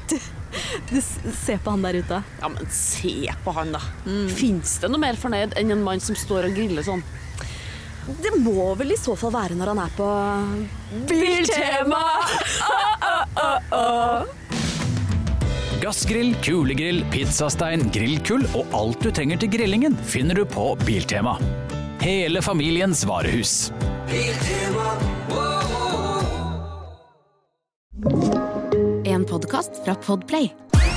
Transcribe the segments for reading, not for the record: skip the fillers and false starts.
Du ser på han der ute. Ja, men se på han da. Finnes det noe mer fornøyd enn en mann som står og griller sånn? Det må vel i så fall være når han er på Biltema! Gassgrill, kulegrill, pizzastein, grillkull og alt du trenger til grillingen finner du på Biltema. Hele familiens varehus. Biltema. En podcast fra Podplay.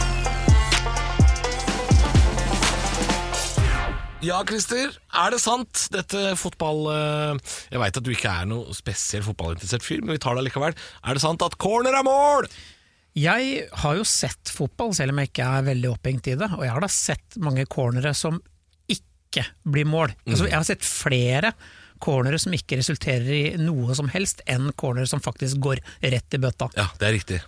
Ja, Christer, det sant? Dette fotball... Jeg vet at du ikke noe spesielt fotballinteressert fyr, men vi tar det likevel. Det sant at corner mål? Jeg har jo sett fotball, selv om jeg ikke veldig opphengt i det, og jeg har da sett mange cornere som ikke blir mål. Altså, jeg har sett flere cornere som ikke resulterer i noe som helst, enn cornere som faktisk går rett i bøtta. Ja, det riktig.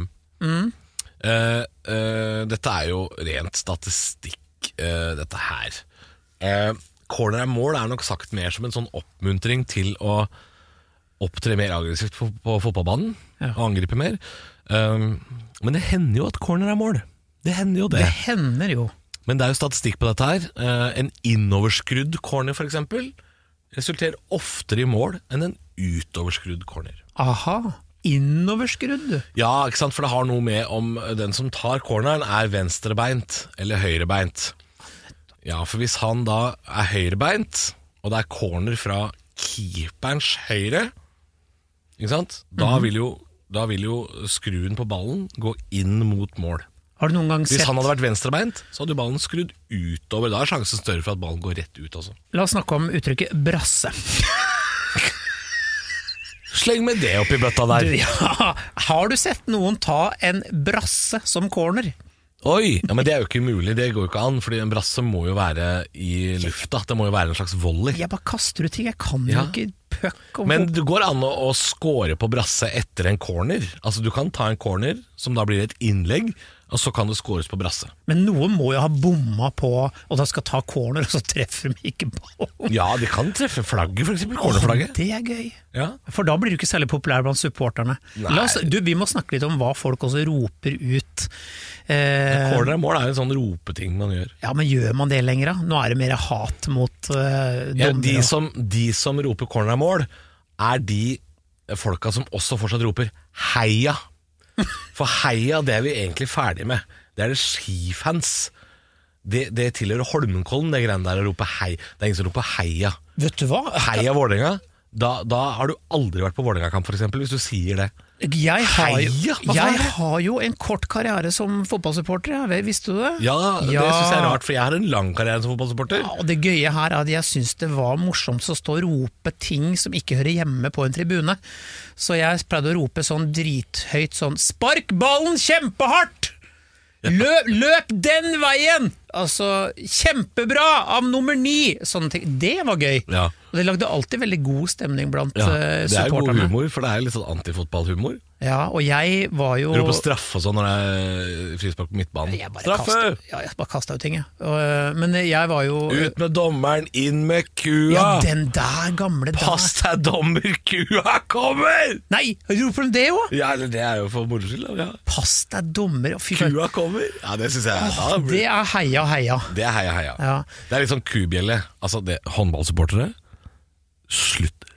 Dette jo rent statistikk, dette her. Corner mål nok sagt mer som en sånn oppmuntring til å opptre mer aggressivt på fotballbanen, og angripe mer. Men det hender jo at corner mål. Det hender jo det. Det hender jo. Men det jo statistikk på dette her. En innoverskrudd corner for eksempel resulterer oftere i mål enn en utoverskrudd corner. Aha, innoverskrudd? Ja, ikke sant, for det har noe med om den som tar corneren venstrebeint eller høyrebeint. Ja, for hvis han da høyrebeint, og det corner fra keeperens høyre, ikke sant? Da vil jo skruen på ballen gå inn mot mål. Har du noen gang Hvis han hadde vært venstrebeint, så hadde ballen skrudd utover. Da sjansen større for at ballen går rett ut også. La oss snakke om uttrykket brasse. Sleng med det opp i bøtta der. Ja, har du sett noen ta en brasse som corner? Oi, ja, men det jo ikke mulig. Det går jo ikke an, fordi en brasse må jo være i lufta. Det må jo være en slags volley. Jeg bare kaster ut ting, jeg kan jo ikke puck. Men det går an å score på brasse etter en corner. Altså du kan ta en corner som da blir et innlegg, og så kan det scores på brasse. Men noen må jo ha bomma på, og da skal ta corner, og så treffer de ikke ballen. Ja, de kan treffe flagget, for eksempel cornerflagget. Det gøy. Ja. For da blir du ikke særlig populær blant supporterne. Vi må snakke litt om hva folk også roper ut. Corner mål en sånn ropeting man gjør. Ja, men gjør man det lenger da? Nå det mer hat mot dommere. De som roper corner mål, de folka som også fortsatt roper heia. For heia, det vi egentlig ferdig med. Det det skifans. Det tilhører Holmenkollen, det greiene der å rope hei. Det ingen som roper heia. Vet du hva? Heia Vålerenga. Da har du aldri vært på Vålerenga-kamp for eksempel, hvis du sier det. Jeg har jo en kort karriere som fotballsupporter, visste du det? Ja, det synes jeg rart, for jeg har en lang karriere som fotballsupporter. Ja, og det gøye her at jeg synes det var morsomt å stå og rope ting som ikke hører hjemme på en tribune. Så jeg pleide å rope sånn drithøyt sånn, spark ballen kjempehardt! Løp den veien! Altså, kjempebra av nummer 9! Sånne ting. Det var gøy. Ja. Og det lagde alltid veldig god stemning blant supporterne. Det god humor, for det litt sånn antifotballhumor. Ja, og jeg var jo... Du på straff og sånn når det frispark på midtbanen. Straffe! Jeg bare kastet ut ting, men jeg var jo... Ut med dommeren, inn med kua! Ja, den der gamle der. Pass deg dommer, kua kommer! Nei, roper de det jo? Ja, det jo for moroskyld. Ja. Pass deg dommer. Kua kommer? Ja, det synes jeg det heia, heia. Det heia. Ja. Det litt sånn kubjelle. Altså, håndballsupportere. Slutt.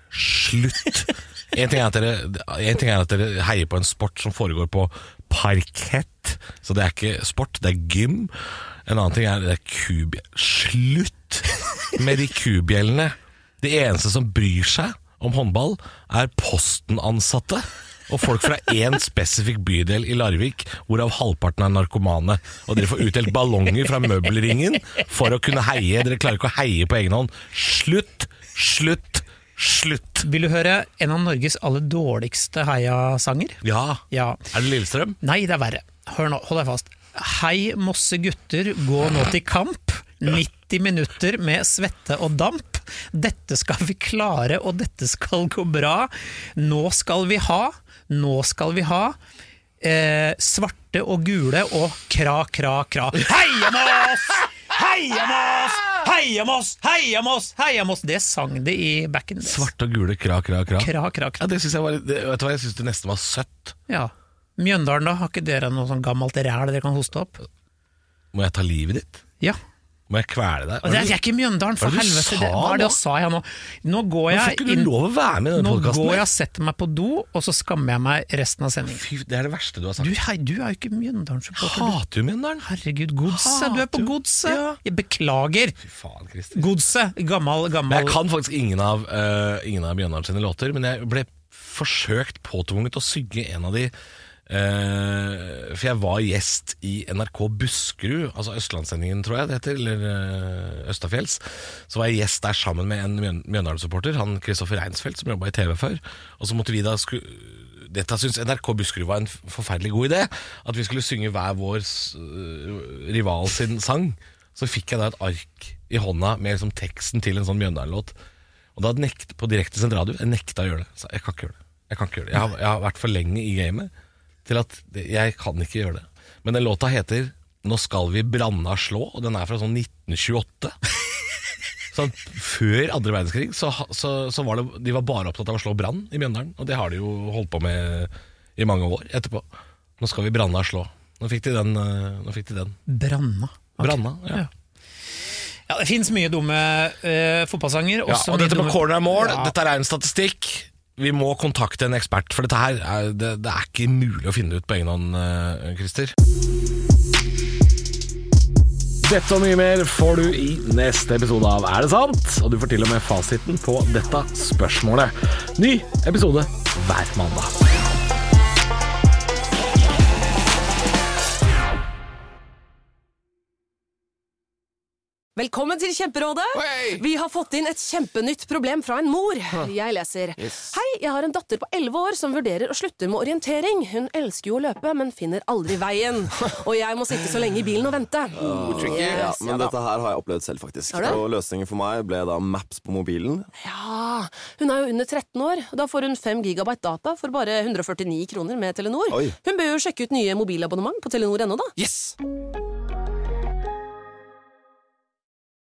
En ting at dere heier på en sport som foregår på parkett, så det ikke sport, det gym. En annen ting det kubjell. Slutt med de kubjellene. Det eneste som bryr seg om håndball postenansatte og folk fra en spesifikk bydel i Larvik, hvorav halvparten narkomane, og dere får utdelt ballonger fra møbelringen for å kunne heie. Dere klarer ikke å heie på egen hånd. Slutt. Vil du høre en av Norges aller dårligste heia-sanger? Ja. Det Lillestrøm? Nei, det verre. Hør nå, hold deg fast. Hei Mosse gutter, gå nå til kamp. 90 minutter med svette og damp. Dette skal vi klare, og dette skal gå bra. Nå skal vi ha svarte og gule og kra. Heia Moss! Heia Moss! Heia Moss! Heia Moss! Heia Moss! Det sang det i back in the days. Svarte og gule, kra. Kra. Ja, det synes jeg var, vet du hva, jeg synes det nesten var søtt. Ja, Mjøndalen da, har ikke dere noe sånn gammelt ræl dere kan hoste opp? Må jeg ta livet ditt? Ja. Må jeg kvele deg? Og det er ikke Mjøndalen, for Hva er det du helvete. sa Hva er det nå? jeg sa jeg nå? Nå går Hvorfor jeg ikke du lov å være med i denne Nå podcasten? går jeg og setter meg på do, og så skammer jeg meg resten av sendingen. Fy, det er det verste du har sagt. Du er jo ikke Mjøndalen-supporter. du. Hater du Mjøndalen? Herregud, Godset. Du er på Hater du? Godset. Ja. Jeg beklager. Fy faen, Christer. Godset. Gammel. Men jeg kan faktisk ingen av Mjøndalen sine låter, men jeg ble forsøkt påtvunget å synge en av de, for jeg var gjest i NRK Buskerud, altså Østlandssendingen tror jeg det heter, eller Østafjells. Så var jeg gjest der sammen med en Mjøndalen-supporter, han Kristoffer Reinsfeldt, som jobbet i TV før. Og så måtte vi da dette synes NRK Buskerud var en forferdelig god idé, at vi skulle synge hver vår rival sin sang. Så fikk jeg da et ark i hånda med liksom teksten til en sånn Mjøndalen-låt. Og da på direkte sendt radio, jeg nekta å gjøre det. Så jeg kan ikke gjøre det. Jeg har vært for lenge i gamet til at jeg kan ikke gjøre det. Men den låta heter Nå skal vi branna slå, og den er fra sånn 1928. Sånn, før andre verdenskrig så var det, de var bare opptatt av å slå brann i Mjøndalen, og det har de jo holdt på med i mange år etterpå. Nå skal vi branna slå. Nå fikk de den. Branna. Ok. Branna, ja. Ja, det finnes mye dumme fotballsanger. Ja, og dette med corner er mål, Ja. dette er en statistikk. Vi må kontakte en ekspert, for dette her det er ikke mulig å finne ut på egen hånd, Christer. Dette og mye mer får du i neste episode av Er det sant? Og du får til og med fasiten på dette spørsmålet. Ny episode hver mandag. Velkommen til Kjemperådet. Vi har fått inn et kjempenytt problem fra en mor. Jeg leser. Hei, jeg har en datter på 11 år som vurderer å slutte med orientering. Hun elsker jo å løpe, men finner aldri veien. Og jeg må sitte så lenge i bilen og vente. Ja, men dette her har jeg opplevd selv faktisk. Har du? Og løsningen for meg ble da Maps på mobilen. Ja, hun er jo under 13 år. Da får hun 5 gigabyte data for bare 149 kroner med Telenor. Oi. Hun bør jo sjekke ut nye mobilabonnement på Telenor.no da. Yes!